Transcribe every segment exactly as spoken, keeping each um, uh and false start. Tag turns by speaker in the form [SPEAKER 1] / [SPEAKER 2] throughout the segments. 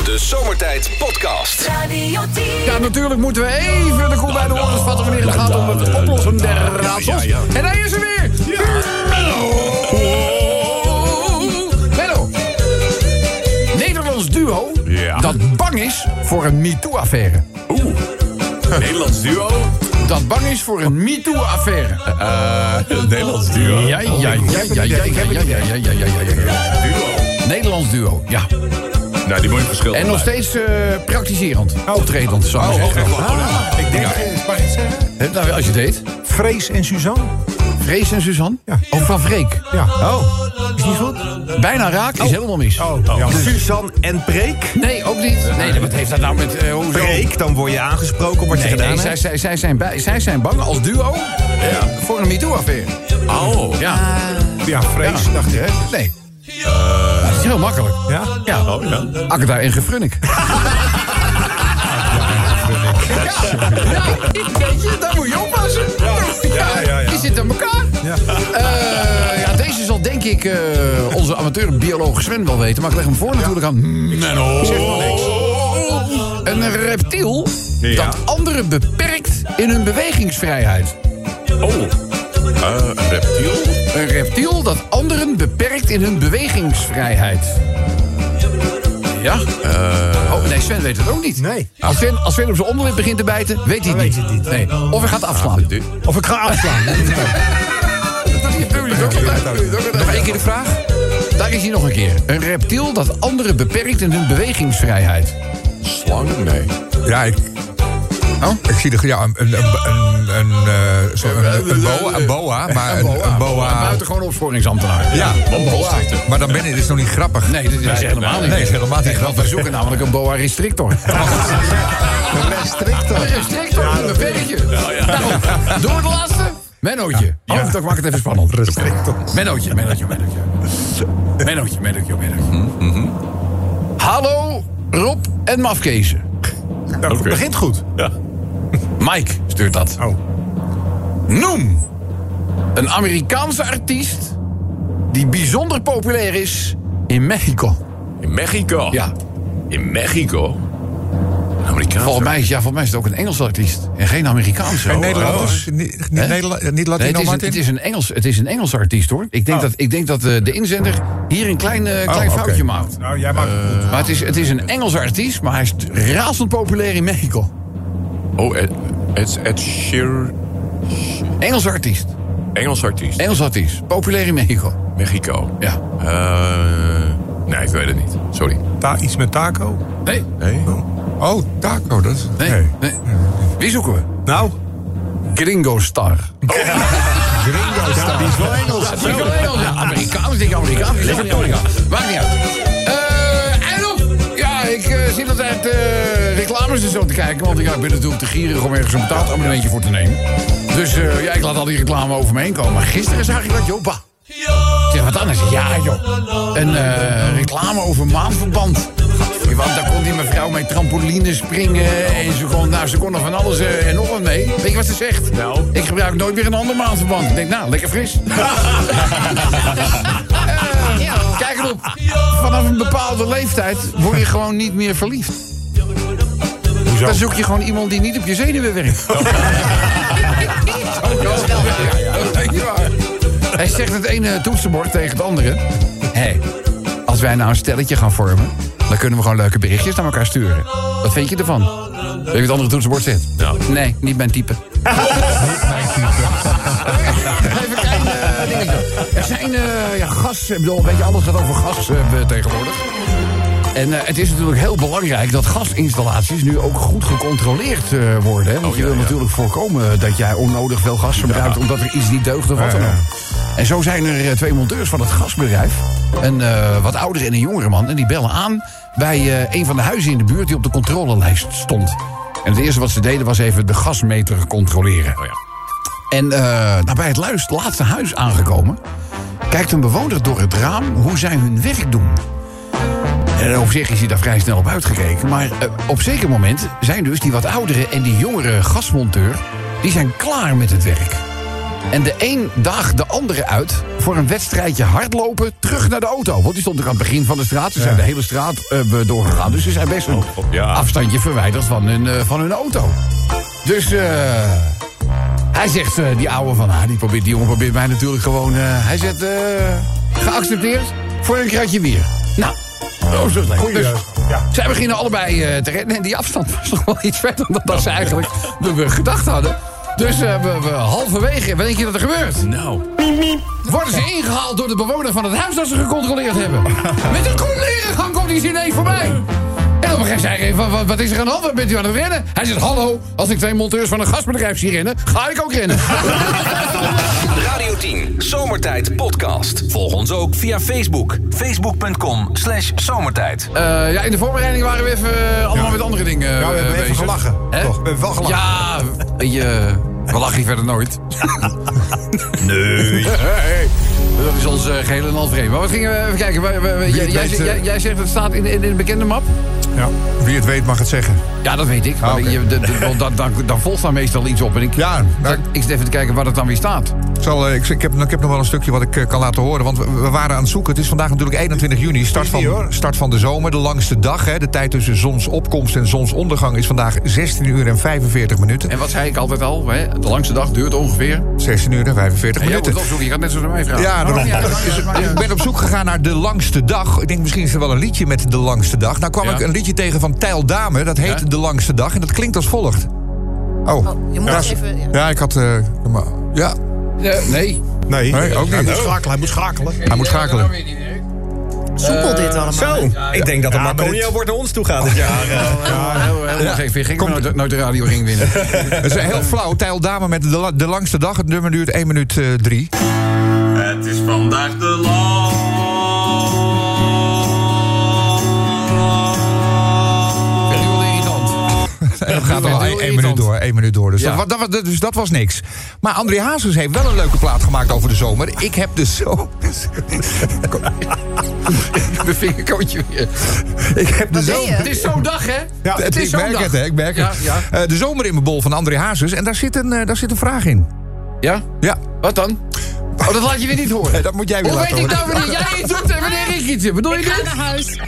[SPEAKER 1] De Zomertijd Podcast.
[SPEAKER 2] Radio tien.
[SPEAKER 3] Ja, natuurlijk moeten we even de koel bij de oren vatten wanneer het gaat om het oplossen der raadsels. En hij is er weer! Menno! Menno! Nederlands duo
[SPEAKER 4] Ja.
[SPEAKER 3] dat bang is voor een MeToo-affaire.
[SPEAKER 4] Oeh. Nederlands duo?
[SPEAKER 3] Dat bang is voor een MeToo-affaire.
[SPEAKER 4] Uh, Nederlands duo.
[SPEAKER 3] Ja, ja, ja, ja, ja, ja, ja, ja, ja, ja, ja, ja.
[SPEAKER 4] Duo.
[SPEAKER 3] Nederlands duo, ja.
[SPEAKER 4] Nou, die moet je verschil.
[SPEAKER 3] En nog steeds uh, praktiserend, optredend, zou ik zeggen.
[SPEAKER 5] Ah, ik denk,
[SPEAKER 3] Ja.
[SPEAKER 5] eh, mag ik het zeggen?
[SPEAKER 3] Hè, nou, als je het deed.
[SPEAKER 5] Frees en Suzanne.
[SPEAKER 3] Vrees en Suzanne?
[SPEAKER 5] Ja.
[SPEAKER 3] Oh, van Freek.
[SPEAKER 5] Ja.
[SPEAKER 3] Oh.
[SPEAKER 5] Is niet goed?
[SPEAKER 3] Bijna raak, is helemaal mis.
[SPEAKER 5] Oh, ja.
[SPEAKER 6] Suzanne en Preek.
[SPEAKER 3] Nee, ook niet. Nee, wat heeft dat nou met... Uh, hoezo?
[SPEAKER 6] Preek, dan word je aangesproken op wat je
[SPEAKER 3] Nee,
[SPEAKER 6] gedaan
[SPEAKER 3] nee,
[SPEAKER 6] hebt.
[SPEAKER 3] zij, zij, zij, zijn bij, zij zijn bang als duo ja. voor een MeToo-affaire.
[SPEAKER 4] Oh.
[SPEAKER 3] Ja.
[SPEAKER 5] Ja, Frees,
[SPEAKER 3] Ja.
[SPEAKER 5] dacht je, hè?
[SPEAKER 3] Nee. Dat is heel makkelijk.
[SPEAKER 5] Ja?
[SPEAKER 3] Ja.
[SPEAKER 4] Oh, ja.
[SPEAKER 3] Akda en Gefrunnik. Weet je, daar moet je oppassen.
[SPEAKER 5] Ja, ja, ja.
[SPEAKER 3] Die zitten aan elkaar.
[SPEAKER 5] Ja.
[SPEAKER 3] Uh, ja, deze zal denk ik uh, onze amateur-bioloog Sven wel weten. Maar ik leg hem voor natuurlijk aan Menno. Een reptiel
[SPEAKER 4] Ja.
[SPEAKER 3] dat anderen beperkt in hun bewegingsvrijheid.
[SPEAKER 4] Oh. Uh, een reptiel?
[SPEAKER 3] Een reptiel dat anderen beperkt in hun bewegingsvrijheid. Ja? Uh, oh, nee, Sven weet het ook niet.
[SPEAKER 5] Nee.
[SPEAKER 3] Als Sven, als Sven op zijn onderlip begint te bijten, weet hij het niet.
[SPEAKER 5] weet het niet.
[SPEAKER 3] Nee. Of hij gaat afslaan.
[SPEAKER 5] Of ik ga afslaan.
[SPEAKER 3] Dat doe je het ook altijd. Dat doe je het ook altijd. Nog één keer de vraag. Daar is hij nog een keer. Een reptiel dat anderen beperkt in hun bewegingsvrijheid.
[SPEAKER 4] Slang? Nee.
[SPEAKER 5] Ja, ik...
[SPEAKER 3] Oh?
[SPEAKER 5] Ik zie er ja, een, een, een, een, uh, zo, een, een, boa, een boa, maar een, een boa...
[SPEAKER 3] Een buitengewoon opsporingsambtenaar.
[SPEAKER 5] Ja, een boa. Maar dan ben je dus nog niet grappig.
[SPEAKER 3] Nee, dat is helemaal niet.
[SPEAKER 5] Nee, is helemaal niet
[SPEAKER 3] Want
[SPEAKER 5] grappig.
[SPEAKER 3] we zoeken namelijk een boa restrictor.
[SPEAKER 5] Een restrictor.
[SPEAKER 3] Een restrictor, een beperkje. Nou, door de laatste. Mennootje. Oh, dan maak ik het even spannend.
[SPEAKER 5] Restrictor.
[SPEAKER 3] Mennootje, Mennootje, Mennootje. Mennootje, Mennootje, Mennootje. Hallo, Rob en Mafkezen.
[SPEAKER 5] Dat
[SPEAKER 4] Oké.
[SPEAKER 5] begint goed.
[SPEAKER 4] Ja.
[SPEAKER 3] Mike stuurt dat.
[SPEAKER 5] Oh.
[SPEAKER 3] Noem een Amerikaanse artiest die bijzonder populair is in Mexico.
[SPEAKER 4] In Mexico?
[SPEAKER 3] Ja,
[SPEAKER 4] In Mexico? Een Amerikaanse?
[SPEAKER 3] volgens mij, is, ja, volgens mij is het ook een Engelse artiest. En geen Amerikaanse.
[SPEAKER 5] Geen Nederlanders? Niet, niet,
[SPEAKER 3] Hè?
[SPEAKER 5] Nederla- niet
[SPEAKER 3] Nee,
[SPEAKER 5] Latino,
[SPEAKER 3] het, is een,
[SPEAKER 5] Martin?
[SPEAKER 3] het, is een Engels, het is een Engelse artiest, hoor. Ik denk
[SPEAKER 5] Oh.
[SPEAKER 3] dat, ik denk dat uh, de inzender hier een klein, uh, klein
[SPEAKER 5] Oh, oké.
[SPEAKER 3] foutje maakt.
[SPEAKER 5] Nou, jij maakt het goed.
[SPEAKER 3] Maar het is, het is een Engelse artiest, maar hij is razend populair in Mexico.
[SPEAKER 4] Oh, Ed, Ed, Ed Sheeran.
[SPEAKER 3] Engelse artiest.
[SPEAKER 4] Engels artiest.
[SPEAKER 3] Engelse artiest. Populair in Mexico.
[SPEAKER 4] Mexico.
[SPEAKER 3] Ja.
[SPEAKER 4] Uh, nee, ik weet het niet. Sorry.
[SPEAKER 5] Ta- iets met taco?
[SPEAKER 3] Nee,
[SPEAKER 4] Nee?
[SPEAKER 5] Oh, taco, dat is...
[SPEAKER 3] nee, nee. Wie zoeken we?
[SPEAKER 5] Nou,
[SPEAKER 3] Gringo Star.
[SPEAKER 5] Gringo Star. Die is wel Engels.
[SPEAKER 3] Ja, die is wel Engels. Ja, Amerikaans, denk ik Amerikaans. Die is niet Amerikaans. Maakt niet uit. Eh, en op. Ja, ik uh, zit altijd uh, reclames en zo te kijken. Want ja, ik ben natuurlijk te gierig om ergens een betaald abonnementje voor te nemen. Dus uh, ja, ik laat al die reclame over me heen komen. Maar gisteren zag ik dat, joh, bah. Ik zeg, wat anders? Ja, joh. Een uh, reclame over maandverband. Want daar kon die mevrouw met trampoline springen. En ze kon, nou, ze kon er van alles uh, en nog wat mee. Weet je wat ze zegt?
[SPEAKER 4] Nou?
[SPEAKER 3] Ik gebruik nooit meer een ander maandverband. Ik denk, nou, lekker fris. uh, kijk erop. Vanaf een bepaalde leeftijd word je gewoon niet meer verliefd.
[SPEAKER 5] Hoezo?
[SPEAKER 3] Dan zoek je gewoon iemand die niet op je zenuwen werkt. Hij zegt het ene toetsenbord tegen het andere. Hé, hey, als wij nou een stelletje gaan vormen, dan kunnen we gewoon leuke berichtjes naar elkaar sturen. Wat vind je ervan? Weet je wat het andere toetsenbord zit?
[SPEAKER 4] Nou.
[SPEAKER 3] Nee, niet mijn type. Even een klein uh, dingetje. Er zijn uh, ja, gas, ik bedoel, weet je, alles gaat over gas uh, tegenwoordig. En uh, het is natuurlijk heel belangrijk dat gasinstallaties nu ook goed gecontroleerd uh, worden. Hè? Want
[SPEAKER 4] Oh,
[SPEAKER 3] je
[SPEAKER 4] ja,
[SPEAKER 3] wil
[SPEAKER 4] ja.
[SPEAKER 3] natuurlijk voorkomen dat jij onnodig veel gas verbruikt,
[SPEAKER 4] Ja.
[SPEAKER 3] omdat er iets niet deugt of wat dan
[SPEAKER 5] Ja,
[SPEAKER 3] ook.
[SPEAKER 5] ja.
[SPEAKER 3] En zo zijn er uh, twee monteurs van het gasbedrijf. Een uh, wat oudere en een jongere man. En die bellen aan bij uh, een van de huizen in de buurt die op de controlelijst stond. En het eerste wat ze deden was even de gasmeter controleren.
[SPEAKER 4] Oh ja.
[SPEAKER 3] En uh, nou, bij het luist, laatste huis aangekomen, kijkt een bewoner door het raam hoe zij hun werk doen. En op zich is hij daar vrij snel op uitgekeken. Maar uh, op zeker moment zijn dus die wat oudere en die jongere gasmonteur, die zijn klaar met het werk. En de een daag de andere uit voor een wedstrijdje hardlopen terug naar de auto. Want die stond ook aan het begin van de straat. Ze zijn de hele straat uh, doorgegaan. Dus ze zijn best een
[SPEAKER 4] ja.
[SPEAKER 3] afstandje verwijderd van hun, uh, van hun auto. Dus uh, hij zegt, uh, die ouwe van... Ah, die, probeert, die jongen probeert mij natuurlijk gewoon... Uh, hij zegt, uh, geaccepteerd voor een kratje bier. Nou, oh, zo leuk. Dus, ja. Zij beginnen allebei uh, te rennen. En die afstand was nog wel iets verder dan dat ze eigenlijk we gedacht hadden. Dus uh, we, we halverwege, wat denk je dat er gebeurt?
[SPEAKER 4] Nou.
[SPEAKER 3] Worden ze ingehaald door de bewoner van het huis dat ze gecontroleerd hebben. Met een collega komt hij ineens voorbij. En op een gegeven moment zei hij, wat, wat is er aan de hand? Wat bent u aan het rennen? Hij zegt, hallo, als ik twee monteurs van een gasbedrijf zie rennen, ga ik ook rennen.
[SPEAKER 1] Radio tien, Zomertijd podcast. Volg ons ook via Facebook. Facebook.com slash zomertijd.
[SPEAKER 3] Uh, ja, in de voorbereiding waren we even uh, allemaal ja. met andere dingen uh,
[SPEAKER 5] Ja, we hebben
[SPEAKER 3] bezig.
[SPEAKER 5] even gelachen.
[SPEAKER 3] Hè?
[SPEAKER 5] Toch? We hebben wel gelachen.
[SPEAKER 3] Ja, je, we lachen hier verder nooit.
[SPEAKER 4] Nee.
[SPEAKER 3] Hey, dat is ons uh, geheel en al vreemd. Maar wat gingen we even kijken? We, we, we, jij, jij, jij, jij zegt het staat in, in, in de bekende map?
[SPEAKER 5] Ja. Wie het weet mag het zeggen.
[SPEAKER 3] Ja, dat weet ik. Maar
[SPEAKER 5] Ah, okay.
[SPEAKER 3] je, de, de, dan, dan, dan volgt daar meestal iets op. En ik,
[SPEAKER 5] Ja, nou,
[SPEAKER 3] ik zit even te kijken waar het dan weer staat.
[SPEAKER 5] Ik, zal, ik, ik, heb, ik heb nog wel een stukje wat ik uh, kan laten horen. Want we, we waren aan het zoeken. Het is vandaag natuurlijk eenentwintig juni. Start van, start van de zomer. De langste dag. Hè. De tijd tussen zonsopkomst en zonsondergang is vandaag zestien uur en vijfenveertig minuten.
[SPEAKER 3] En wat zei ik altijd al? Hè? De langste dag duurt ongeveer...
[SPEAKER 5] zestien uur en vijfenveertig
[SPEAKER 3] En jij
[SPEAKER 5] minuten.
[SPEAKER 3] moet opzoeken. Je gaat net zo naar mij vragen.
[SPEAKER 5] Ja, daarom.
[SPEAKER 3] Oh, ja, dat is-
[SPEAKER 5] Dus ik ben op zoek gegaan naar de langste dag. Ik denk misschien is er wel een liedje met de langste dag. Nou kwam
[SPEAKER 3] Ja.
[SPEAKER 5] ik een liedje tegen van Tijl Dame. Dat heet
[SPEAKER 3] Ja.
[SPEAKER 5] De Langste Dag. En dat klinkt als volgt. Oh,
[SPEAKER 2] Oh, je moet
[SPEAKER 5] ja,
[SPEAKER 2] even... Ja.
[SPEAKER 5] ja, ik had... Uh, maar, ja,
[SPEAKER 3] Ja, nee.
[SPEAKER 5] nee, nee, ook
[SPEAKER 6] Hij
[SPEAKER 5] niet.
[SPEAKER 6] moet schakelen, hij moet schakelen.
[SPEAKER 5] Hij moet schakelen.
[SPEAKER 2] Soepel dit allemaal.
[SPEAKER 6] Zo, ik denk dat de
[SPEAKER 5] Ja, maar
[SPEAKER 6] Marconio
[SPEAKER 5] dit-
[SPEAKER 6] wordt naar ons toe gaat dit jaar.
[SPEAKER 3] Ja, heel, heel, heel geen veer. Ging maar nooit, nooit de radio ring winnen.
[SPEAKER 5] Het is heel flauw. Tijl Dame met de, la- de langste dag. Het nummer duurt één minuut uh, drie.
[SPEAKER 7] Het is vandaag de lang.
[SPEAKER 3] Vind ik wel irritant.
[SPEAKER 5] En dat gaat al
[SPEAKER 3] heel
[SPEAKER 5] één
[SPEAKER 3] irritant.
[SPEAKER 5] minuut door. één minuut door. Dus,
[SPEAKER 3] Ja.
[SPEAKER 5] dat, wa- dat, wa- dus dat was niks. Maar André Hazes heeft wel een leuke plaat gemaakt over de zomer. Ik heb dus zo...
[SPEAKER 3] De vingerkootje weer.
[SPEAKER 5] Ik heb de
[SPEAKER 2] Wat deed
[SPEAKER 5] zomer...
[SPEAKER 2] je?
[SPEAKER 3] Het is zo'n dag, hè?
[SPEAKER 5] Ja,
[SPEAKER 3] het is
[SPEAKER 5] ik
[SPEAKER 3] zo'n
[SPEAKER 5] merk
[SPEAKER 3] dag.
[SPEAKER 5] het, hè, ik merk
[SPEAKER 3] Ja,
[SPEAKER 5] het.
[SPEAKER 3] ja.
[SPEAKER 5] Uh, de zomer in mijn bol van André Hazes. En daar zit een, uh, daar zit een vraag in.
[SPEAKER 3] Ja?
[SPEAKER 5] Ja,
[SPEAKER 3] Wat dan? Oh, dat laat je weer niet horen.
[SPEAKER 5] nee, dat moet jij weer
[SPEAKER 3] Hoe
[SPEAKER 5] laten
[SPEAKER 3] weet ik
[SPEAKER 5] horen.
[SPEAKER 3] nou wanneer jij iets doet en wanneer ik iets doe? Bedoel je
[SPEAKER 2] Ik ga
[SPEAKER 3] dit?
[SPEAKER 2] naar huis.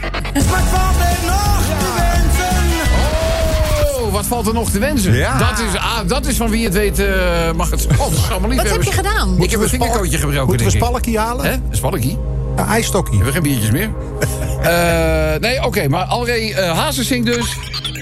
[SPEAKER 3] Oh, wat valt er nog te wensen?
[SPEAKER 5] Ja.
[SPEAKER 3] Dat, is, ah, dat is van wie het weet, uh, mag het... Oh, dat is allemaal niet
[SPEAKER 2] Wat heb je gedaan?
[SPEAKER 3] Ik heb een vingerkootje gebroken,
[SPEAKER 6] Moeten we
[SPEAKER 3] denk ik.
[SPEAKER 6] spalkie halen?
[SPEAKER 3] Hè? Een spalkie?
[SPEAKER 6] Ja, ijsstokkie.
[SPEAKER 3] We hebben geen biertjes meer. Uh, nee, oké, okay, maar André uh, Hazes zingt dus...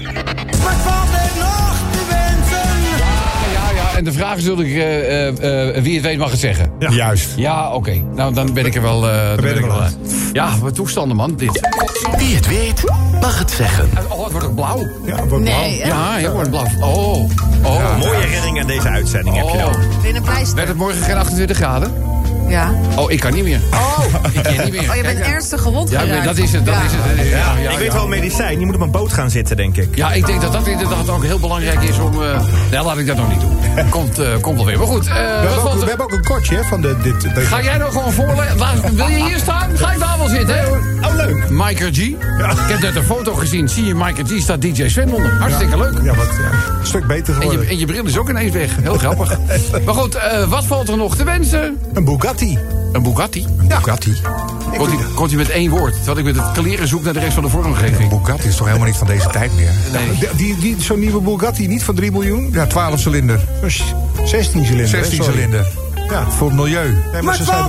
[SPEAKER 3] Ja, ja, en de vraag is natuurlijk, uh, uh, uh, wie het weet mag het zeggen.
[SPEAKER 6] Ja.
[SPEAKER 5] Juist.
[SPEAKER 3] Ja, oké. Okay. Nou, dan ben ik er wel... Uh, dan ben ik er wel uit. Ja, wat toestanden, man, dit.
[SPEAKER 1] Wie het weet, mag het zeggen.
[SPEAKER 3] Oh, het wordt ook blauw.
[SPEAKER 6] Ja, wat
[SPEAKER 2] Nee, hè?
[SPEAKER 3] Ja, heel wordt blauw. Oh, oh.
[SPEAKER 6] Mooie herinnering aan deze uitzending heb je
[SPEAKER 3] Oh.
[SPEAKER 6] dan.
[SPEAKER 2] Ben je een pleister?
[SPEAKER 3] Werd het morgen geen achtentwintig graden?
[SPEAKER 2] Ja.
[SPEAKER 3] Oh, ik kan niet meer. Oh, ik kan niet meer.
[SPEAKER 2] Oh, je
[SPEAKER 3] Kijk,
[SPEAKER 2] bent
[SPEAKER 3] ja.
[SPEAKER 2] ernstig gewond
[SPEAKER 3] Ja,
[SPEAKER 2] geraakt.
[SPEAKER 3] dat is het, dat
[SPEAKER 2] Ja.
[SPEAKER 3] is het. Ja, ja,
[SPEAKER 6] Ik weet
[SPEAKER 3] ja.
[SPEAKER 6] wel een medicijn, je moet op een boot gaan zitten, denk ik.
[SPEAKER 3] Ja, ik denk dat dat inderdaad ook heel belangrijk is om... Uh... Nee, laat ik dat nog niet doen. Komt, uh, komt wel weer. Maar goed, uh,
[SPEAKER 6] We,
[SPEAKER 3] wat
[SPEAKER 6] hebben ook,
[SPEAKER 3] valt
[SPEAKER 6] we
[SPEAKER 3] er...
[SPEAKER 6] hebben ook een kortje hè, van de, dit, deze...
[SPEAKER 3] Ga jij nou gewoon voorlezen? Laat- Wil je hier staan? Ga ik daar wel zitten, hè?
[SPEAKER 6] Oh, leuk.
[SPEAKER 3] Micah G. Ik heb net een foto gezien. Zie je Micah G, staat D J Sven onder. Hartstikke leuk.
[SPEAKER 6] Ja, wat, ja, een stuk beter
[SPEAKER 3] En
[SPEAKER 6] geworden.
[SPEAKER 3] je, en je bril is ook ineens weg. Heel grappig. Maar goed, uh, wat valt er nog te wensen?
[SPEAKER 6] Een Bugatti.
[SPEAKER 3] Een Bugatti.
[SPEAKER 5] Bugatti.
[SPEAKER 3] Komt hij, komt hij met één woord? Terwijl ik met het kleren zoek naar de rest van de vormgeving.
[SPEAKER 5] Bugatti is toch helemaal niet van deze tijd meer?
[SPEAKER 3] Nee.
[SPEAKER 6] Die, die, die, Zo'n nieuwe Bugatti, niet van drie miljoen?
[SPEAKER 5] Ja, twaalf cilinder.
[SPEAKER 6] zestien cilinder. hè,
[SPEAKER 5] zestien
[SPEAKER 6] sorry.
[SPEAKER 5] cilinder.
[SPEAKER 6] Ja.
[SPEAKER 5] Voor het milieu.
[SPEAKER 6] Nee, maar ze zijn...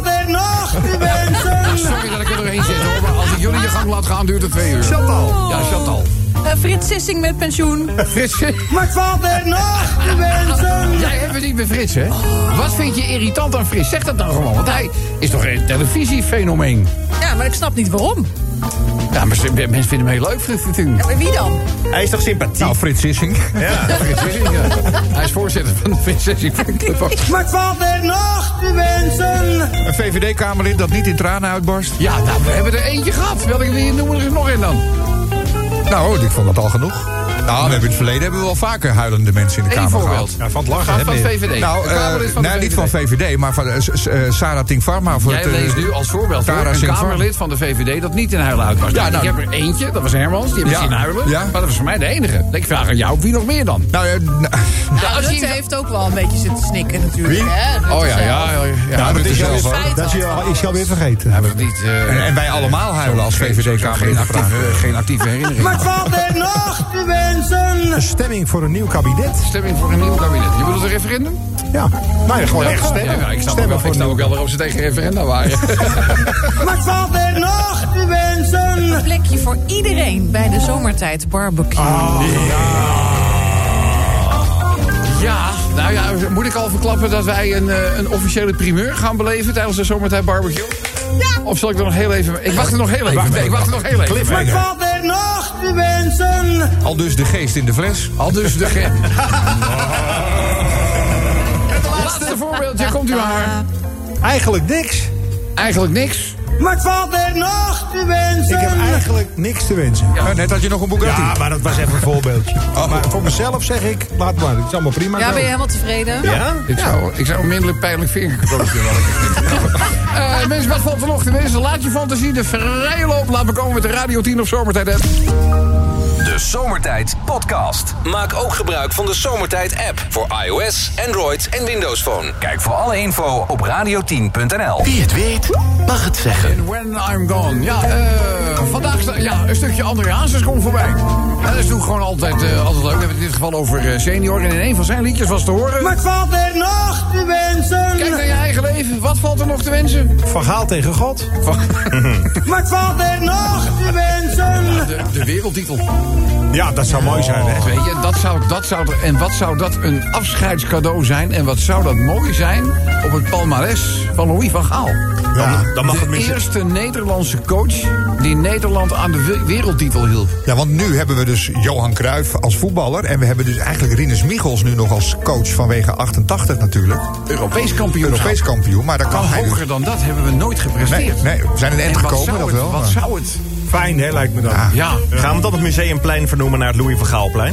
[SPEAKER 3] Sorry dat ik er doorheen zit, hoor. Maar als ik jullie je gang laat gaan, duurt het twee uur.
[SPEAKER 6] Chantal.
[SPEAKER 3] Ja, Chantal.
[SPEAKER 2] Uh, Frits Sissing met pensioen.
[SPEAKER 3] Frits,
[SPEAKER 8] Wat valt er nog te wensen?
[SPEAKER 3] jij hebt het niet met Frits, hè? Wat vind je irritant aan Frits? Zeg dat nou gewoon, want hij is toch een televisiefenomeen.
[SPEAKER 2] Ja, maar ik snap niet waarom.
[SPEAKER 3] Ja, maar ze- mensen vinden hem heel leuk, Frits.
[SPEAKER 2] Ja, maar wie dan?
[SPEAKER 6] Hij is toch sympathiek?
[SPEAKER 5] Nou, Frits Sissing.
[SPEAKER 6] Ja.
[SPEAKER 3] Frits Sissing, ja. Hij is voorzitter van de Frits Sissing Fanclub.
[SPEAKER 8] Wat valt er nog te wensen?
[SPEAKER 5] Een V V D-kamerlid dat niet in tranen uitbarst.
[SPEAKER 3] Ja, nou, we hebben er eentje gehad. Welke wil je noemen er nog in dan?
[SPEAKER 5] Nou, ik vond dat al genoeg. Nou, we hebben in het verleden hebben we wel vaker huilende mensen in de
[SPEAKER 3] Eén
[SPEAKER 5] Kamer
[SPEAKER 3] voorbeeld.
[SPEAKER 5] gehad.
[SPEAKER 6] Ja, van het lachen,
[SPEAKER 3] Van,
[SPEAKER 6] hè,
[SPEAKER 3] van het
[SPEAKER 6] meneer?
[SPEAKER 3] V V D.
[SPEAKER 5] Nou,
[SPEAKER 3] Een Kamerlid van de
[SPEAKER 5] uh,
[SPEAKER 3] V V D.
[SPEAKER 5] niet van V V D, maar van uh, uh, Sarah Tink Farma. Voor
[SPEAKER 3] Jij
[SPEAKER 5] het, uh,
[SPEAKER 3] leest nu als voorbeeld voor
[SPEAKER 5] Tara
[SPEAKER 3] een
[SPEAKER 5] Singh
[SPEAKER 3] Kamerlid van de V V D dat niet in huilen uit was.
[SPEAKER 5] Ja,
[SPEAKER 3] Nou,
[SPEAKER 5] nou,
[SPEAKER 3] ik heb er eentje, dat was Hermans, die heb ik
[SPEAKER 5] Ja.
[SPEAKER 3] zien huilen.
[SPEAKER 5] Ja.
[SPEAKER 3] Maar dat was voor mij de enige. Ik vraag aan jou, wie nog meer dan?
[SPEAKER 5] Nou, uh, nou,
[SPEAKER 3] Ja, als
[SPEAKER 2] Rutte
[SPEAKER 3] je-
[SPEAKER 2] heeft ook wel een beetje zitten snikken natuurlijk.
[SPEAKER 6] Wie?
[SPEAKER 2] Hè? Rutte
[SPEAKER 3] Oh ja,
[SPEAKER 2] zelf.
[SPEAKER 3] ja, ja. ja.
[SPEAKER 5] Ja, dat is
[SPEAKER 6] jou
[SPEAKER 5] zelf,
[SPEAKER 6] weer-
[SPEAKER 2] hoor.
[SPEAKER 6] dat is je al- is je alweer vergeten.
[SPEAKER 3] hebben we niet... uh,
[SPEAKER 5] en, en wij allemaal huilen als V V
[SPEAKER 3] geen
[SPEAKER 5] D-Kamerlid.
[SPEAKER 3] actieve, geen actieve herinnering.
[SPEAKER 8] Wat valt er nog te wensen?
[SPEAKER 6] Een stemming voor een nieuw kabinet.
[SPEAKER 3] Stemming voor een nieuw kabinet. Je bedoelt een referendum?
[SPEAKER 6] Ja, nou ja, gewoon
[SPEAKER 3] Ja,
[SPEAKER 6] echt stemmen.
[SPEAKER 3] ja, ja, ik snap ook
[SPEAKER 6] Stemmen
[SPEAKER 3] wel,
[SPEAKER 6] voor
[SPEAKER 3] ik snap
[SPEAKER 6] een
[SPEAKER 3] ook wel waarom ze tegen referenda waren.
[SPEAKER 8] Wat valt er nog te wensen?
[SPEAKER 2] Een plekje voor iedereen bij de zomertijd barbecue.
[SPEAKER 3] Ja, nou ja, moet ik al verklappen dat wij een, eh, een officiële primeur gaan beleven tijdens de zomertijd barbecue? Ja. Of zal ik er nog heel even... Ik wacht er nog heel even mee. Ik wacht er nog heel even mee.
[SPEAKER 8] Wat valt er nog te wensen?
[SPEAKER 5] Al dus de geest in de fles.
[SPEAKER 3] Al dus de... Ge- Het laatste voorbeeldje, komt u maar.
[SPEAKER 6] Eigenlijk niks.
[SPEAKER 3] Eigenlijk niks.
[SPEAKER 8] Wat valt er nog te wensen?
[SPEAKER 6] Ik heb eigenlijk niks te wensen.
[SPEAKER 5] Ja, net had je nog een Bugatti.
[SPEAKER 6] Ja, maar dat was even een voorbeeldje.
[SPEAKER 5] Oh.
[SPEAKER 6] Maar voor mezelf zeg ik, laat maar. Het is allemaal prima.
[SPEAKER 2] Ja,
[SPEAKER 6] zo.
[SPEAKER 2] ben je helemaal tevreden?
[SPEAKER 6] Ja?
[SPEAKER 3] Ik zou, ik zou onmiddellijk pijnlijk vingercadeautje wel. uh, Mensen, wat valt er nog te wensen? Laat je fantasie de vrije loop. Laat me komen met de Radio tien of Zomertijd app.
[SPEAKER 1] De Zomertijd Podcast. Maak ook gebruik van de Zomertijd app voor iOS, Android en Windows Phone. Kijk voor alle info op radio tien punt n l.
[SPEAKER 4] Wie het weet, mag het zeggen.
[SPEAKER 3] And When I'm Gone. Ja, uh, vandaag sta, ja, een stukje André Hazes komt voorbij. En dat is natuurlijk gewoon altijd, uh, altijd leuk. We hebben het in dit geval over uh, senior. En in een van zijn liedjes was te horen...
[SPEAKER 8] Wat valt er nog te wensen?
[SPEAKER 3] Kijk naar je eigen leven. Wat valt er nog te wensen?
[SPEAKER 6] Van Gaal tegen God.
[SPEAKER 3] Van-
[SPEAKER 8] Wat valt er nog te wensen?
[SPEAKER 3] de, de wereldtitel.
[SPEAKER 6] Ja, dat zou mooi zijn, hè?
[SPEAKER 3] Weet je, dat zou, dat zou er, en wat zou dat een afscheidscadeau zijn? En wat zou dat mooi zijn op het palmares van Louis van Gaal?
[SPEAKER 6] Ja,
[SPEAKER 4] Dan mag
[SPEAKER 3] de
[SPEAKER 4] het minstens...
[SPEAKER 3] eerste Nederlandse coach die Nederland aan de we- wereldtitel hielp.
[SPEAKER 5] Ja, want nu hebben we dus Johan Cruijff als voetballer. En we hebben dus eigenlijk Rinus Michels nu nog als coach vanwege achtentachtig natuurlijk.
[SPEAKER 3] Europees kampioen.
[SPEAKER 5] Europees kampioen. Maar daar kan hij dus...
[SPEAKER 3] Hoger dan dat hebben we nooit gepresteerd.
[SPEAKER 5] Nee, nee, we zijn een eind
[SPEAKER 3] En wat
[SPEAKER 5] gekomen,
[SPEAKER 3] zou
[SPEAKER 5] dat
[SPEAKER 3] het-
[SPEAKER 5] wel.
[SPEAKER 3] Wat
[SPEAKER 5] maar-
[SPEAKER 3] zou het?
[SPEAKER 6] Fijn, hè, lijkt me dat.
[SPEAKER 5] Ja.
[SPEAKER 3] Ja,
[SPEAKER 4] Gaan we dan het museumplein vernoemen naar het Louis van Gaalplein?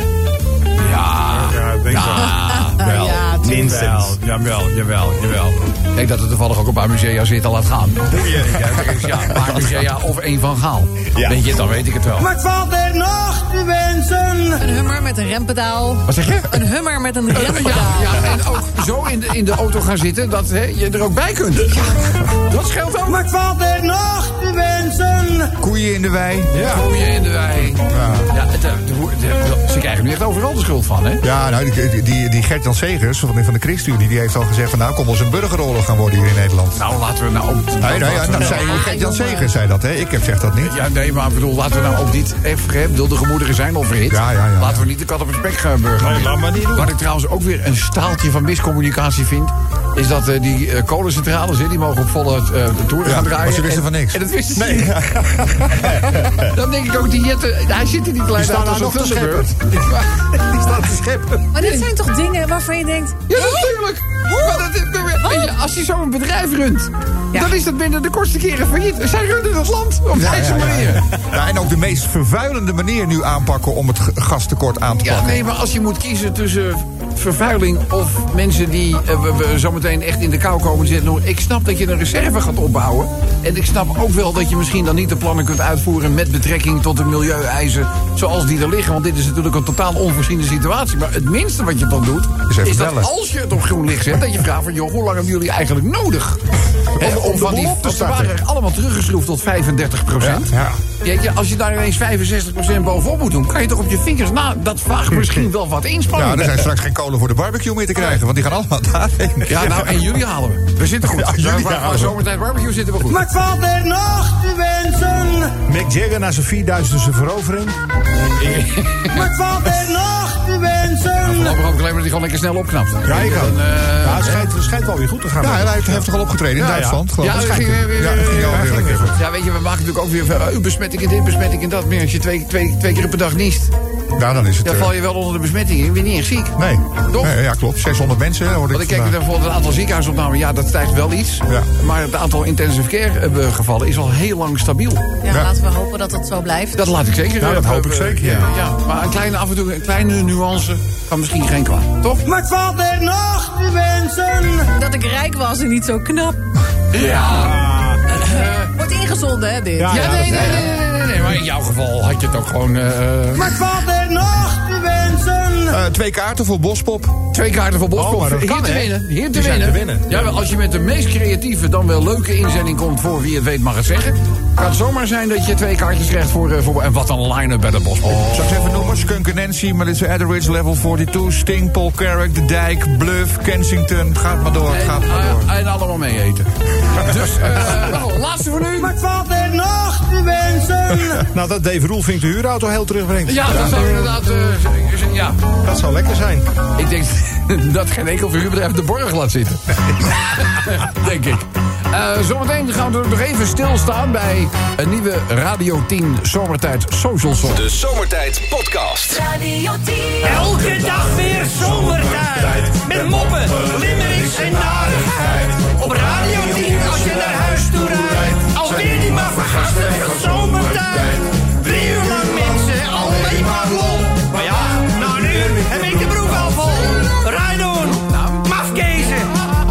[SPEAKER 3] ja,
[SPEAKER 6] Ja, ik denk wel.
[SPEAKER 3] wel.
[SPEAKER 2] Ja, tuurlijk.
[SPEAKER 4] Minstens.
[SPEAKER 3] Jawel, jawel, jawel. Ik denk dat het toevallig ook een paar musea zit al laat gaan. Ja, een paar musea of één van Gaal.
[SPEAKER 4] Ja.
[SPEAKER 3] Weet je, dan weet ik het wel.
[SPEAKER 8] Wat valt er nog te wensen?
[SPEAKER 2] Een hummer met een rempedaal.
[SPEAKER 3] Wat zeg je?
[SPEAKER 2] Een hummer met een
[SPEAKER 3] Ja,
[SPEAKER 2] rempedaal.
[SPEAKER 3] ja, en ook zo in de, in de auto gaan zitten dat hè, je er ook bij kunt. Ja, dat scheelt ook.
[SPEAKER 8] Wat valt er nog te wensen?
[SPEAKER 5] Koeien in de wei.
[SPEAKER 3] Ja. Gooien in de wei. Ja, het, eh, de, de, de- ze krijgen nu echt overal de schuld van, hè?
[SPEAKER 5] Ja, nou, die, die, die Gert-Jan Segers van de, van de ChristenUnie... die heeft al gezegd van nou, kom wel eens een burgeroorlog gaan worden hier in Nederland.
[SPEAKER 3] Nou, laten we nou op...
[SPEAKER 5] Nee, nee, ja,
[SPEAKER 3] laten we
[SPEAKER 5] nou,
[SPEAKER 3] nou-
[SPEAKER 5] zei, Gert-Jan Segers zei dat, hè? Ik heb zeg dat niet.
[SPEAKER 3] Ja, nee, maar ik bedoel, laten we nou op dit even, hè, bedoel, de gemoederen zijn al verhit.
[SPEAKER 5] Ja, ja, ja.
[SPEAKER 3] Laten we niet de kat op het spek gaan burgeren.
[SPEAKER 6] Nee, laat maar niet doen.
[SPEAKER 3] Wat ik trouwens ook weer een staaltje van miscommunicatie vind... is dat eh, die eh, kolencentrales, hè, die mogen op volle eh, de toeren
[SPEAKER 5] Ja,
[SPEAKER 3] gaan draaien.
[SPEAKER 5] maar ze wisten
[SPEAKER 3] En-
[SPEAKER 5] van niks.
[SPEAKER 3] En dat wisten ze niet. Dan denk ik ook, die Jette, hij zit er niet klein
[SPEAKER 6] staan
[SPEAKER 3] uit
[SPEAKER 6] daar
[SPEAKER 3] als
[SPEAKER 6] nog
[SPEAKER 3] een
[SPEAKER 6] te
[SPEAKER 3] tussenbeurt.
[SPEAKER 6] Die staat te scheppen.
[SPEAKER 2] Maar dit zijn toch dingen waarvan je denkt...
[SPEAKER 3] Ja, natuurlijk. Maar dat, weet je, als je zo'n bedrijf runt,
[SPEAKER 2] Ja.
[SPEAKER 3] dan is dat binnen de kortste keren failliet. Zij runnen het land op
[SPEAKER 5] Ja,
[SPEAKER 3] deze
[SPEAKER 5] ja, ja,
[SPEAKER 3] manier.
[SPEAKER 5] ja. Ja, en ook de meest vervuilende manier nu aanpakken om het g- gastekort aan te
[SPEAKER 3] Ja,
[SPEAKER 5] pakken.
[SPEAKER 3] nee, maar als je moet kiezen tussen vervuiling of mensen die uh, we, we zometeen echt in de kou komen zitten. Nou, ik snap dat je een reserve gaat opbouwen. En ik snap ook wel dat je misschien dan niet de plannen kunt uitvoeren met betrekking tot de milieueisen zoals die er liggen. Want dit is natuurlijk een totaal onvoorziene situatie. Maar het minste wat je dan doet,
[SPEAKER 5] Is even
[SPEAKER 3] is dat
[SPEAKER 5] bellen.
[SPEAKER 3] als je het op groen licht zet, dat je vraagt van, joh, hoe lang hebben jullie eigenlijk nodig? Hè, om van die,
[SPEAKER 6] boel op te
[SPEAKER 3] want ze
[SPEAKER 6] starten.
[SPEAKER 3] waren allemaal teruggeschroefd tot vijfendertig procent.
[SPEAKER 5] Ja.
[SPEAKER 3] Ja, ja, als je daar ineens vijfenzestig procent bovenop moet doen, kan je toch op je vingers na. Dat vraagt misschien wel wat inspanning.
[SPEAKER 5] Ja, er zijn straks geen kolen voor de barbecue meer te krijgen, want die gaan allemaal daarheen.
[SPEAKER 3] Ja, nou, en jullie halen we. We zitten goed.
[SPEAKER 5] Ja, jullie
[SPEAKER 3] Qua-
[SPEAKER 5] halen
[SPEAKER 3] qua
[SPEAKER 5] we.
[SPEAKER 3] zomertijd barbecue zitten we goed.
[SPEAKER 8] Wat valt er nog te wensen?
[SPEAKER 6] Mick Jagger na zijn vierduizendste verovering.
[SPEAKER 8] Wat valt er nog te wensen?
[SPEAKER 3] Voorlopig hoop ik alleen maar dat hij gewoon lekker snel opknapt.
[SPEAKER 6] Ja, ik ook.
[SPEAKER 3] Dan, eh,
[SPEAKER 6] Ja, het schijnt, het schijnt wel weer goed te gaan.
[SPEAKER 5] Ja, hij heeft heftig al opgetreden in
[SPEAKER 6] Ja, ja.
[SPEAKER 5] Duitsland. geloof
[SPEAKER 3] Ja,
[SPEAKER 5] ik.
[SPEAKER 3] dat ging weer- weer-
[SPEAKER 5] Ja, dat ging
[SPEAKER 3] weer-
[SPEAKER 5] wel weer
[SPEAKER 6] ging
[SPEAKER 5] lekker
[SPEAKER 6] weer
[SPEAKER 5] goed.
[SPEAKER 3] Ja, weet je, we maken natuurlijk ook weer uh, besmetting in dit, besmetting in dat. Maar als je twee, twee, twee keer per dag niest,
[SPEAKER 5] Nou, dan is het...
[SPEAKER 3] Dan
[SPEAKER 5] uh,
[SPEAKER 3] val je wel onder de besmetting in. Ben je niet echt ziek.
[SPEAKER 5] Nee.
[SPEAKER 3] Toch?
[SPEAKER 5] Nee, ja, klopt. zeshonderd mensen hoorde ik.
[SPEAKER 3] Want ik kijk bijvoorbeeld het aantal ziekenhuisopnamen. Ja, dat stijgt wel iets.
[SPEAKER 5] Ja.
[SPEAKER 3] Maar het aantal intensive care uh, gevallen is al heel lang stabiel.
[SPEAKER 2] Ja,
[SPEAKER 5] Ja.
[SPEAKER 2] laten we hopen dat het zo blijft.
[SPEAKER 3] Dat laat ik zeker.
[SPEAKER 6] Ja, dat
[SPEAKER 3] uh,
[SPEAKER 6] hoop ik
[SPEAKER 3] uh,
[SPEAKER 6] zeker,
[SPEAKER 3] Ja,
[SPEAKER 6] ja.
[SPEAKER 3] ja. Maar een kleine, af en toe een kleine nuance kan misschien geen kwaad. Toch?
[SPEAKER 8] Wat valt er nog te wensen?
[SPEAKER 2] Dat ik rijk was en niet zo knap.
[SPEAKER 3] Ja.
[SPEAKER 2] Wordt ingezonden, hè, dit?
[SPEAKER 6] Ja,
[SPEAKER 3] Ja, nee, nee, nee, nee, nee, nee. Maar in jouw geval had je het ook gewoon... Uh,
[SPEAKER 8] Wat valt er nog te wensen?
[SPEAKER 5] Uh, twee kaarten voor Bospop.
[SPEAKER 3] Twee kaarten voor Bospop.
[SPEAKER 6] Oh, maar dat
[SPEAKER 3] Hier
[SPEAKER 6] kan,
[SPEAKER 3] te
[SPEAKER 6] hè?
[SPEAKER 3] winnen. Hier te
[SPEAKER 6] Die zijn
[SPEAKER 3] winnen.
[SPEAKER 6] te winnen.
[SPEAKER 3] Ja, wel, als je met de meest creatieve, dan wel leuke inzending komt voor wie het weet mag het zeggen. Kan het zomaar zijn dat je twee kaartjes krijgt voor... Uh, voor en wat een line-up bij de Bospop.
[SPEAKER 5] Zal ik ze even noemen? Skunk en Nancy, Melissa Etheridge, Level tweeënveertig, Sting, Paul Carrick, De Dijk, Bluff, Kensington. Gaat maar door,
[SPEAKER 3] En,
[SPEAKER 5] gaat maar door.
[SPEAKER 3] uh, en allemaal mee eten. Dus, uh, nou, laatste voor nu.
[SPEAKER 8] Wat valt er nog te wensen?
[SPEAKER 6] Nou, dat Dave Roelvink de huurauto heel terugbrengt.
[SPEAKER 3] Ja, dat zou inderdaad... Uh, ja,
[SPEAKER 6] Dat zou lekker zijn.
[SPEAKER 3] ik denk dat geen enkel verhuurbedrijf de borg laat zitten. Denk ik. Uh, zometeen gaan we nog even stilstaan bij een nieuwe Radio tien Zomertijd Social Song.
[SPEAKER 1] De Zomertijd Podcast.
[SPEAKER 9] Radio tien.
[SPEAKER 8] Elke dag weer zomertijd. Met moppen, limmerings en narigheid. Op Radio tien als je naar huis toe rijdt. Alweer die maar vergasten van zomertijd. Drie uur lang mensen, alleen maar lol. Maar ja, na een uur heb ik de broek al vol. Rijdoen, mafkezen.